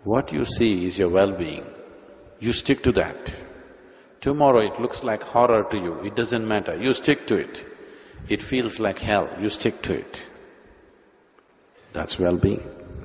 What you see is your well-being, you stick to that. Tomorrow it looks like horror to you, it doesn't matter, you stick to it. It feels like hell, you stick to it. That's well-being.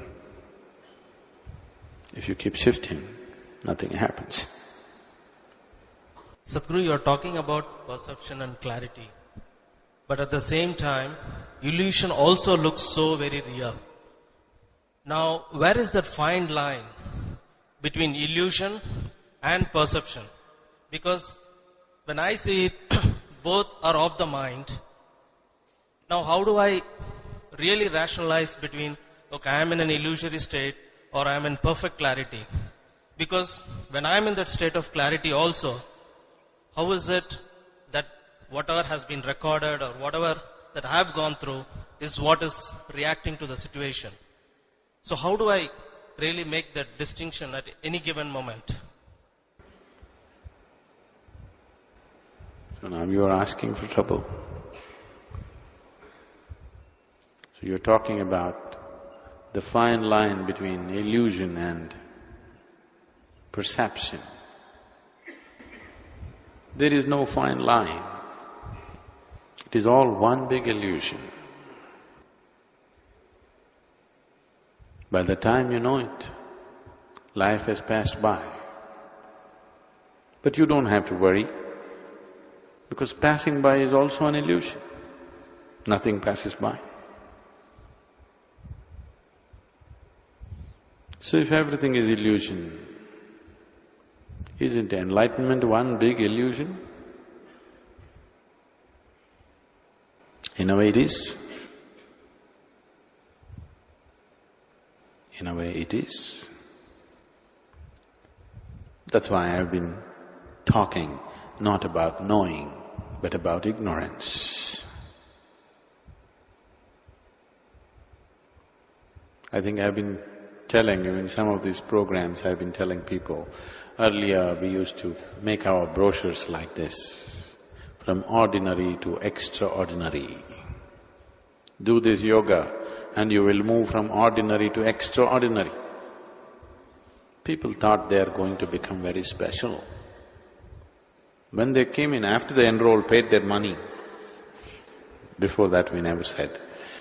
If you keep shifting, nothing happens. Sadhguru, you are talking about perception and clarity. But at the same time, illusion also looks so very real. Now, where is that fine line between illusion and perception? Because when I see it, both are of the mind. Now, how do I really rationalize between, okay, I am in an illusory state or I am in perfect clarity? Because when I am in that state of clarity also, how is it that whatever has been recorded or whatever that I have gone through is what is reacting to the situation? So how do I really make that distinction at any given moment? So now you are asking for trouble. So you're talking about the fine line between illusion and perception. There is no fine line. It is all one big illusion. By the time you know it, life has passed by. But you don't have to worry, because passing by is also an illusion. Nothing passes by. So if everything is illusion, isn't enlightenment one big illusion? In a way it is. In a way it is. That's why I've been talking not about knowing, but about ignorance. I think I've been telling you in some of these programs, I've been telling people, earlier we used to make our brochures like this, from ordinary to extraordinary. Do this yoga and you will move from ordinary to extraordinary. People thought they are going to become very special. When they came in, after they enrolled, paid their money, before that we never said.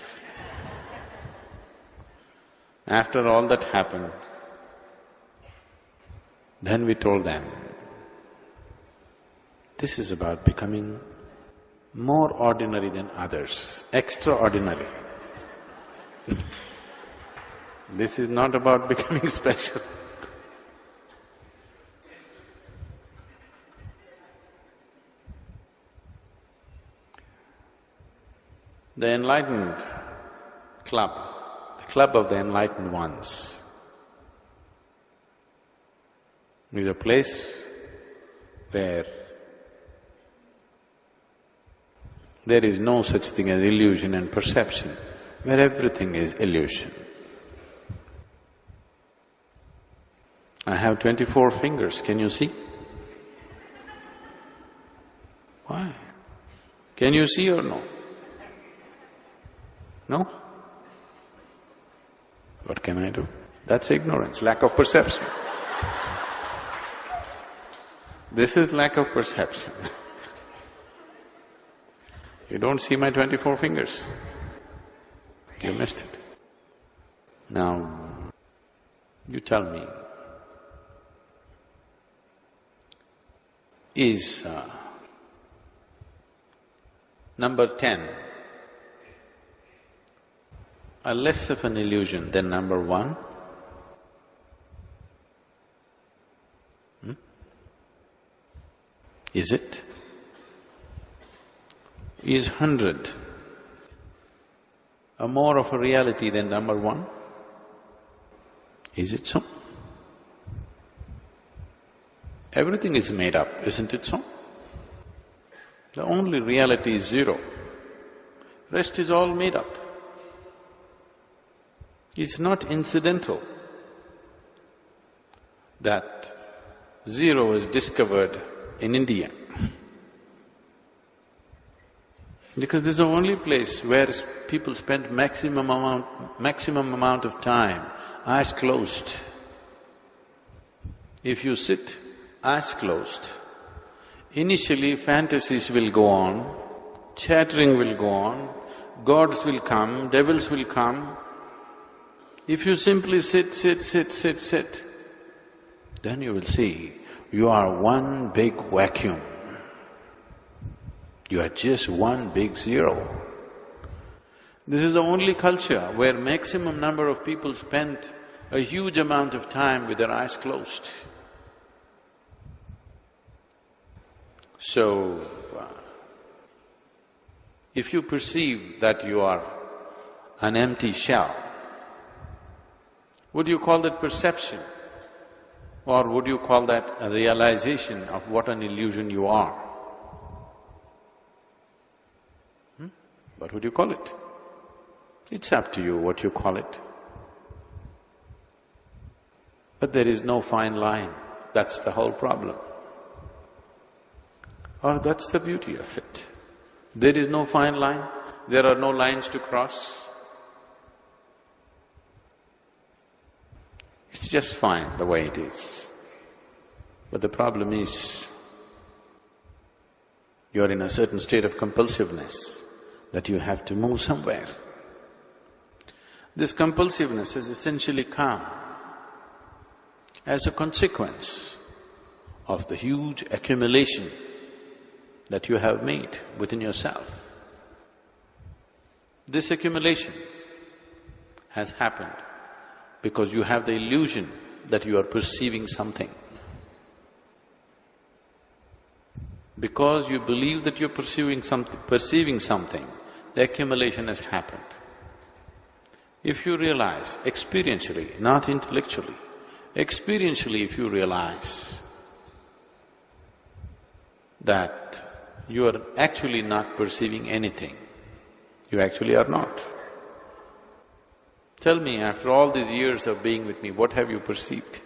After all that happened, then we told them, this is about becoming more ordinary than others, extraordinary. This is not about becoming special. The enlightened club, the club of the enlightened ones, is a place where there is no such thing as illusion and perception, where everything is illusion. I have 24 fingers, can you see? Why? Can you see or no? No? What can I do? That's ignorance, lack of perception. This is lack of perception. You don't see my 24 fingers. You missed it. Now, you tell me, is number 10 a less of an illusion than number 1? Is it? Is 100 a more of a reality than number 1? Is it so? Everything is made up, isn't it so? The only reality is 0. Rest is all made up. It's not incidental that 0 was discovered in India. Because this is the only place where people spend maximum amount of time, eyes closed. If you sit eyes closed, initially fantasies will go on, chattering will go on, gods will come, devils will come. If you simply sit, then you will see you are one big vacuum. You are just one big zero. This is the only culture where maximum number of people spend a huge amount of time with their eyes closed. So, if you perceive that you are an empty shell, would you call that perception? Or would you call that a realization of what an illusion you are? What would you call it? It's up to you what you call it. But there is no fine line, that's the whole problem. Or that's the beauty of it. There is no fine line, there are no lines to cross. It's just fine the way it is. But the problem is, you're in a certain state of compulsiveness that you have to move somewhere. This compulsiveness has essentially come as a consequence of the huge accumulation that you have made within yourself. This accumulation has happened because you have the illusion that you are perceiving something. Because you believe that you're perceiving something, the accumulation has happened. If you realize experientially, not intellectually, experientially if you realize that you are actually not perceiving anything, you actually are not. Tell me, after all these years of being with me, what have you perceived?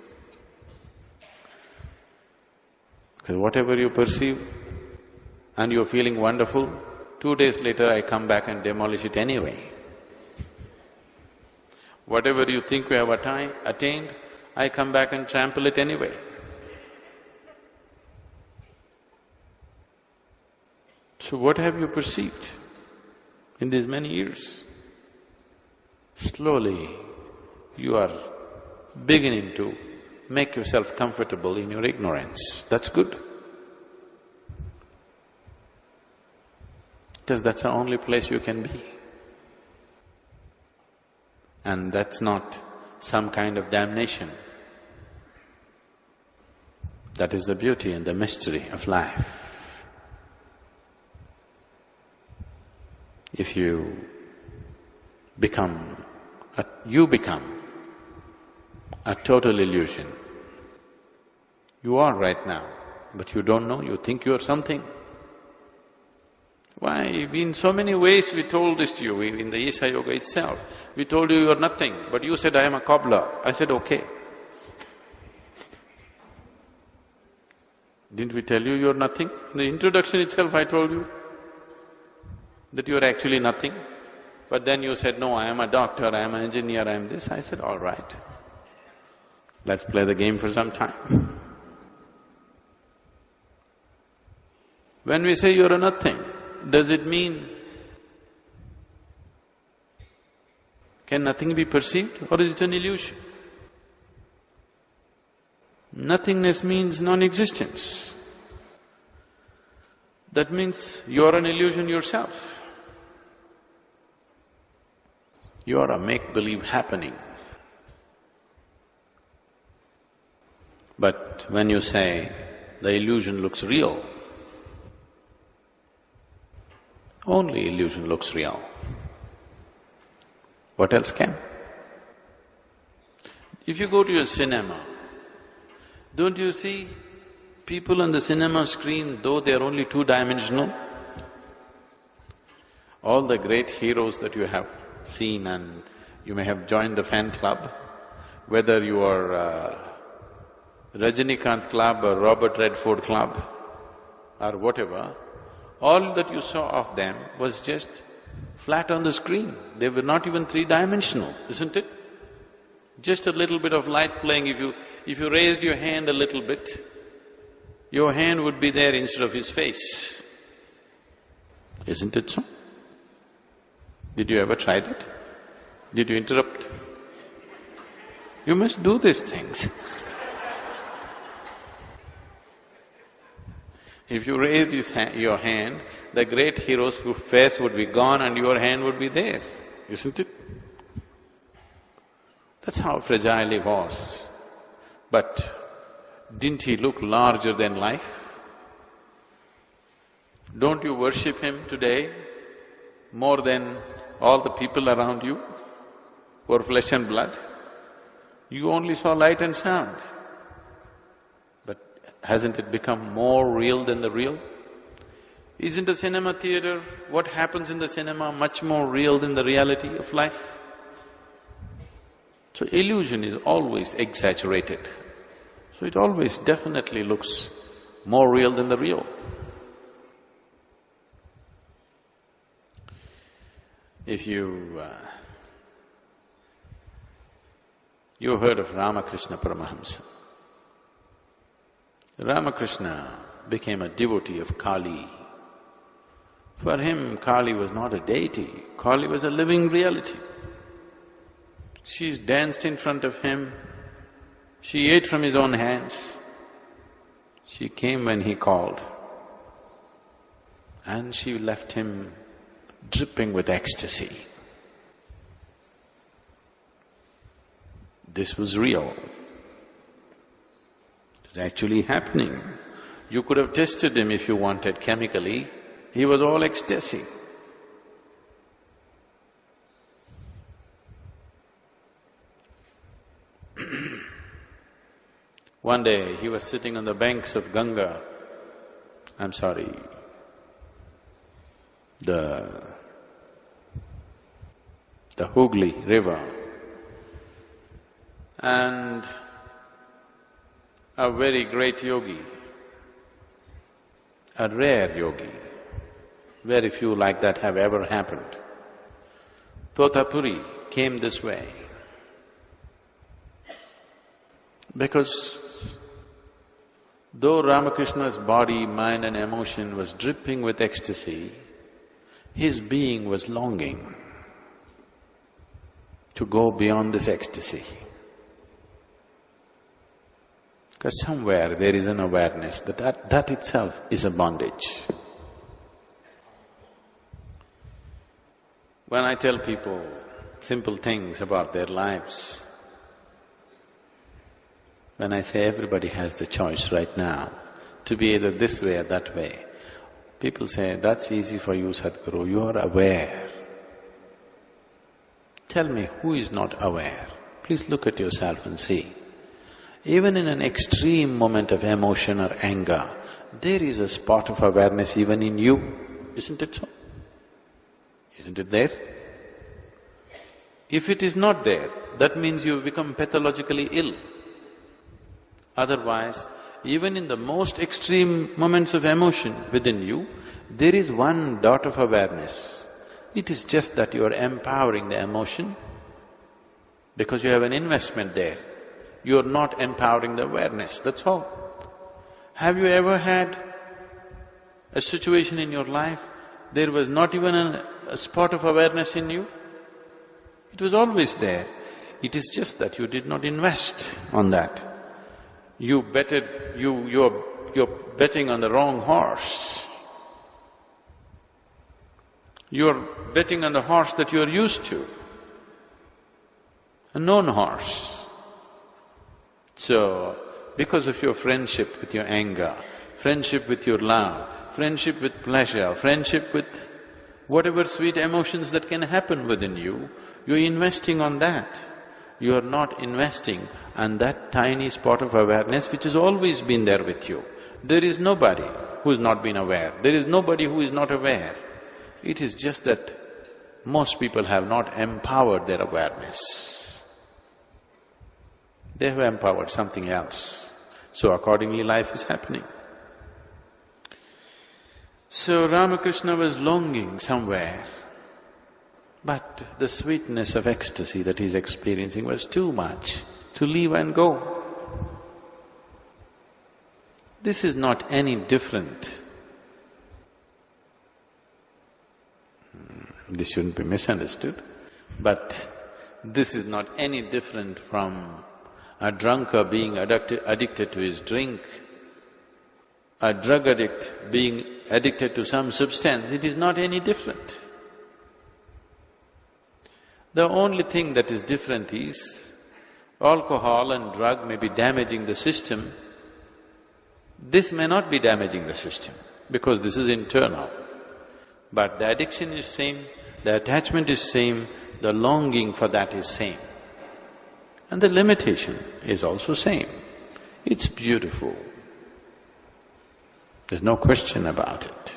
Because whatever you perceive and you're feeling wonderful, 2 days later I come back and demolish it anyway. Whatever you think you have attained, I come back and trample it anyway. So what have you perceived in these many years? Slowly, you are beginning to make yourself comfortable in your ignorance. That's good. Because that's the only place you can be. And that's not some kind of damnation. That is the beauty and the mystery of life. If you become a total illusion. You are right now, but you don't know, you think you are something. Why? In so many ways we told this to you, in the Isha Yoga itself. We told you are nothing, but you said, I am a cobbler. I said, okay. Didn't we tell you are nothing? In the introduction itself I told you that you are actually nothing. But then you said, no, I am a doctor, I am an engineer, I am this. I said, all right, let's play the game for some time. When we say you're a nothing, does it mean… can nothing be perceived or is it an illusion? Nothingness means non-existence. That means you're an illusion yourself. You are a make-believe happening. But when you say the illusion looks real, only illusion looks real. What else can? If you go to a cinema, don't you see people on the cinema screen, though they are only two-dimensional? All the great heroes that you have seen, and you may have joined the fan club, whether you are Rajinikanth club or Robert Redford club or whatever, all that you saw of them was just flat on the screen. They were not even three-dimensional, isn't it? Just a little bit of light playing, if you raised your hand a little bit, your hand would be there instead of his face. Isn't it so? Did you ever try that? Did you interrupt? You must do these things. If you raised your hand, the great hero's face would be gone and your hand would be there, isn't it? That's how fragile he was. But didn't he look larger than life? Don't you worship him today more than all the people around you who are flesh and blood? You only saw light and sound. But hasn't it become more real than the real? Isn't a cinema theater, what happens in the cinema, much more real than the reality of life? So illusion is always exaggerated. So it always definitely looks more real than the real. If you heard of Ramakrishna Paramahamsa. Ramakrishna became a devotee of Kali. For him, Kali was not a deity, Kali was a living reality. She danced in front of him, she ate from his own hands, she came when he called, and she left him dripping with ecstasy. This was real. It was actually happening. You could have tested him if you wanted chemically, he was all ecstasy. One day, he was sitting on the banks of Ganga, the Hooghly river, and a very great yogi, a rare yogi, very few like that have ever happened. Totapuri came this way because though Ramakrishna's body, mind and emotion was dripping with ecstasy, his being was longing to go beyond this ecstasy. Because somewhere there is an awareness that itself is a bondage. When I tell people simple things about their lives, when I say everybody has the choice right now to be either this way or that way, people say, that's easy for you, Sadhguru, you are aware. Tell me, who is not aware? Please look at yourself and see. Even in an extreme moment of emotion or anger, there is a spot of awareness even in you, isn't it so? Isn't it there? If it is not there, that means you've become pathologically ill. Otherwise, even in the most extreme moments of emotion within you, there is one dot of awareness. It is just that you are empowering the emotion because you have an investment there. You are not empowering the awareness, that's all. Have you ever had a situation in your life, there was not even a spot of awareness in you? It was always there. It is just that you did not invest on that. You're betting on the wrong horse. You're betting on the horse that you're used to, a known horse. So, because of your friendship with your anger, friendship with your love, friendship with pleasure, friendship with whatever sweet emotions that can happen within you, you're investing on that. You are not investing on that tiny spot of awareness which has always been there with you. There is nobody who's not been aware, there is nobody who is not aware. It is just that most people have not empowered their awareness. They have empowered something else, so accordingly life is happening. So Ramakrishna was longing somewhere But the sweetness of ecstasy that he's experiencing was too much to leave and go. This is not any different. This shouldn't be misunderstood, but this is not any different from a drunkard being addicted to his drink, a drug addict being addicted to some substance. It is not any different. The only thing that is different is alcohol and drug may be damaging the system. This may not be damaging the system because this is internal. But the addiction is same, the attachment is same, the longing for that is same. And the limitation is also same. It's beautiful. There's no question about it.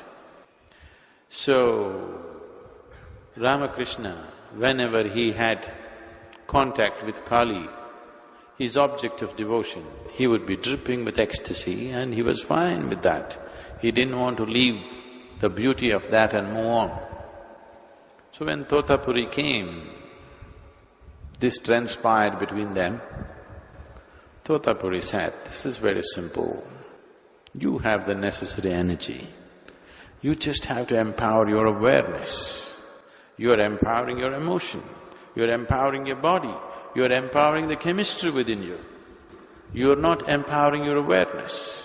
So, Ramakrishna, whenever he had contact with Kali, his object of devotion, he would be dripping with ecstasy and he was fine with that. He didn't want to leave the beauty of that and move on. So when Totapuri came, this transpired between them. Totapuri said, "This is very simple. You have the necessary energy. You just have to empower your awareness. You are empowering your emotion, you are empowering your body, you are empowering the chemistry within you. You are not empowering your awareness."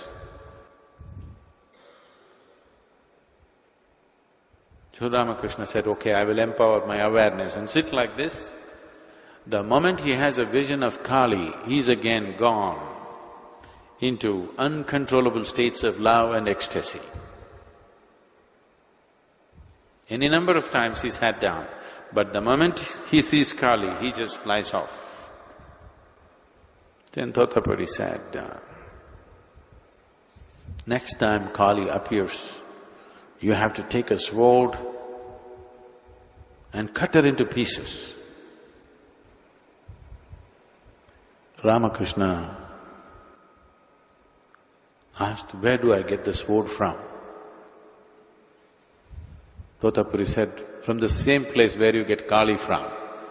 So Ramakrishna said, "Okay, I will empower my awareness and sit like this." The moment he has a vision of Kali, he's again gone into uncontrollable states of love and ecstasy. Any number of times he sat down, but the moment he sees Kali, he just flies off. Then Totapuri said, "Next time Kali appears, you have to take a sword and cut her into pieces." Ramakrishna asked, "Where do I get the sword from?" Totapuri said, "From the same place where you get Kali from.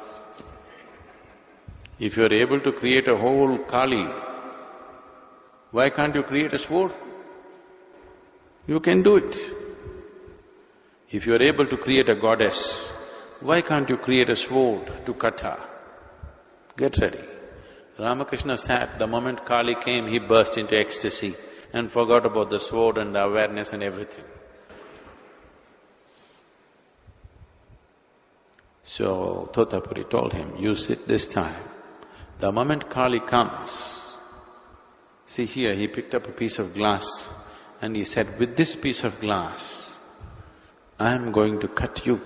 If you're able to create a whole Kali, why can't you create a sword? You can do it. If you're able to create a goddess, why can't you create a sword to cut her? Get ready." Ramakrishna sat, the moment Kali came, he burst into ecstasy and forgot about the sword and the awareness and everything. So Totapuri told him, "You sit this time. The moment Kali comes, see here," he picked up a piece of glass and he said, "With this piece of glass, I am going to cut you.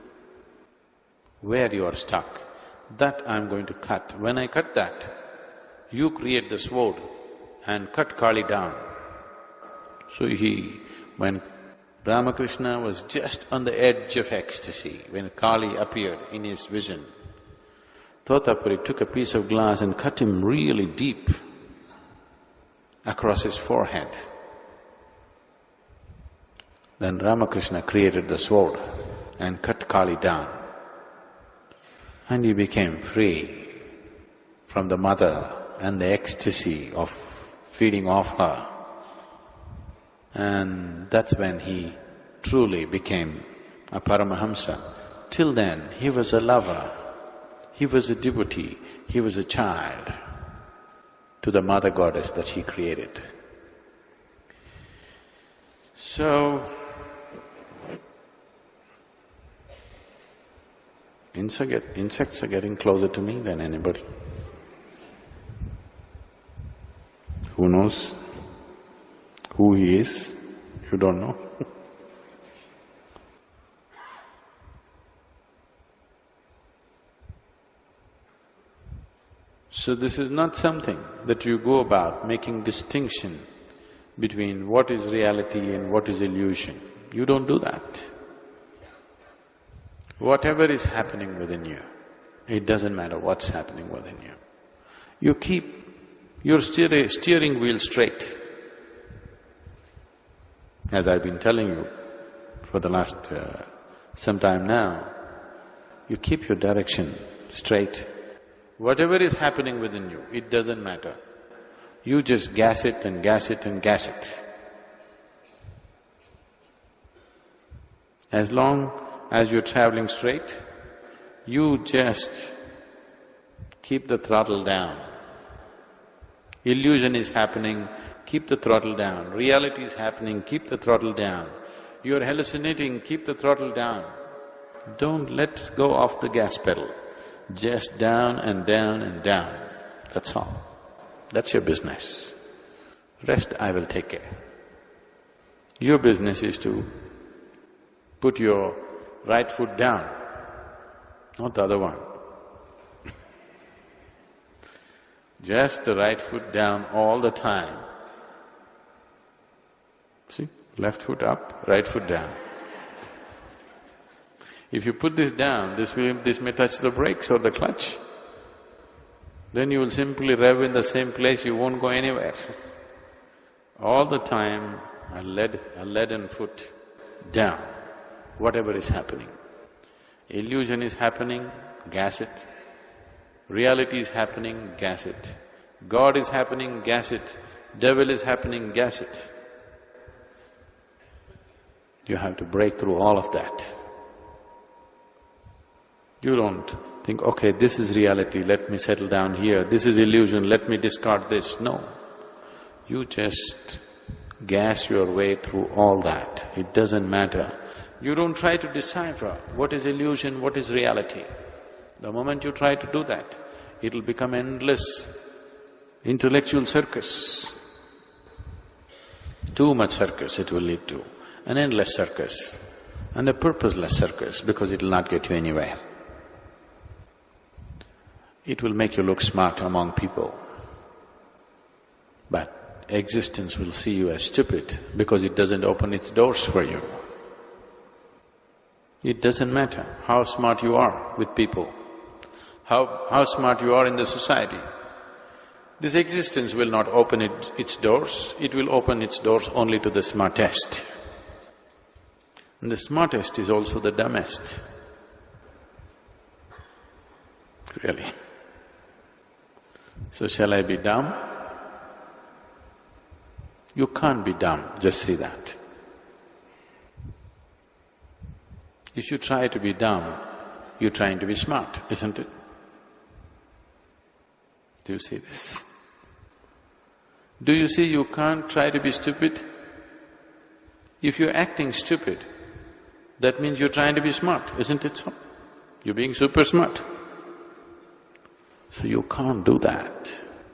Where you are stuck, that I am going to cut. When I cut that, you create the sword and cut Kali down." So when Ramakrishna was just on the edge of ecstasy, when Kali appeared in his vision, Totapuri took a piece of glass and cut him really deep across his forehead. Then Ramakrishna created the sword and cut Kali down. And he became free from the mother and the ecstasy of feeding off her. And that's when he truly became a Paramahamsa. Till then, he was a lover, he was a devotee, he was a child to the mother goddess that he created. So, insects are getting closer to me than anybody. Who knows who he is? You don't know. So this is not something that you go about making distinction between what is reality and what is illusion. You don't do that. Whatever is happening within you, it doesn't matter what's happening within you. You keep your steering wheel straight. As I've been telling you for the last some time now, You keep your direction straight. Whatever is happening within you, it doesn't matter. You just gas it and gas it and gas it. As long as you're traveling straight, you just keep the throttle down. Illusion is happening, keep the throttle down. Reality is happening, keep the throttle down. You're hallucinating, keep the throttle down. Don't let go of the gas pedal. Just down and down and down, that's all. That's your business. Rest I will take care. Your business is to put your right foot down, not the other one. Just the right foot down all the time. See, left foot up, right foot down. If you put this down, this may touch the brakes or the clutch. Then you will simply rev in the same place, you won't go anywhere. All the time, a leaden foot down, whatever is happening. Illusion is happening, gas it. Reality is happening, gas it. God is happening, gas it. Devil is happening, gas it. You have to break through all of that. You don't think, okay, this is reality, let me settle down here, this is illusion, let me discard this. No. You just gas your way through all that. It doesn't matter. You don't try to decipher what is illusion, what is reality. The moment you try to do that, it'll become endless intellectual circus. Too much circus it will lead to, an endless circus and a purposeless circus because it'll not get you anywhere. It will make you look smart among people, but existence will see you as stupid because it doesn't open its doors for you. It doesn't matter how smart you are with people, how smart you are in the society. This existence will not open its doors, it will open its doors only to the smartest. And the smartest is also the dumbest. Really. So shall I be dumb? You can't be dumb, just say that. If you try to be dumb, you're trying to be smart, isn't it? Do you see this? Do you see you can't try to be stupid? If you're acting stupid, that means you're trying to be smart, isn't it so? You're being super smart. So you can't do that.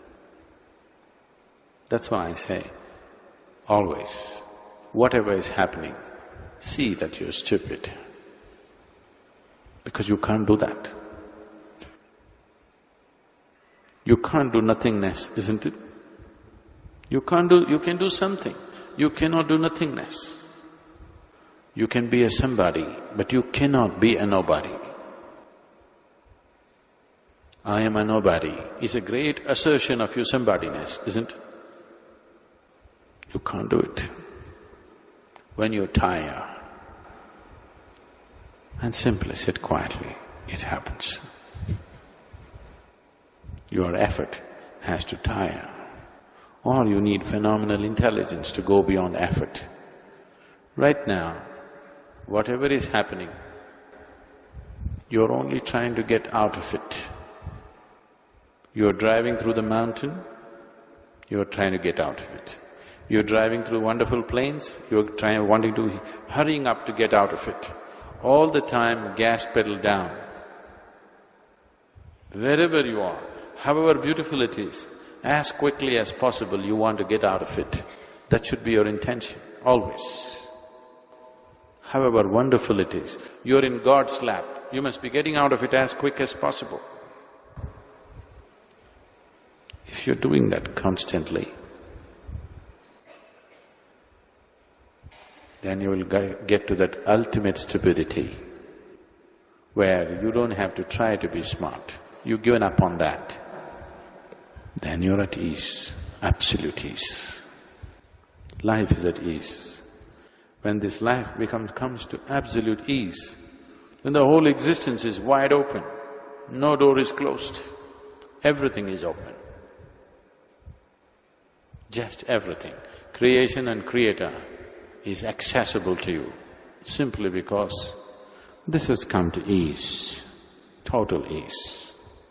That's why I say, always, whatever is happening, see that you're stupid, because you can't do that. You can't do nothingness, isn't it? You can do something, you cannot do nothingness. You can be a somebody, but you cannot be a nobody. I am a nobody is a great assertion of your somebodyness, isn't it? You can't do it. When you're tired, and simply sit quietly, it happens. Your effort has to tire, or you need phenomenal intelligence to go beyond effort. Right now, whatever is happening, you're only trying to get out of it. You're driving through the mountain, you're trying to get out of it. You're driving through wonderful plains, you're hurrying up to get out of it. All the time, gas pedal down. Wherever you are, however beautiful it is, as quickly as possible you want to get out of it. That should be your intention, always. However wonderful it is, you're in God's lap, you must be getting out of it as quick as possible. If you're doing that constantly, then you will get to that ultimate stupidity where you don't have to try to be smart. You've given up on that. Then you're at ease, absolute ease. Life is at ease. When this life comes to absolute ease, when the whole existence is wide open, no door is closed, everything is open. Just everything. Creation and Creator is accessible to you simply because this has come to ease, total ease.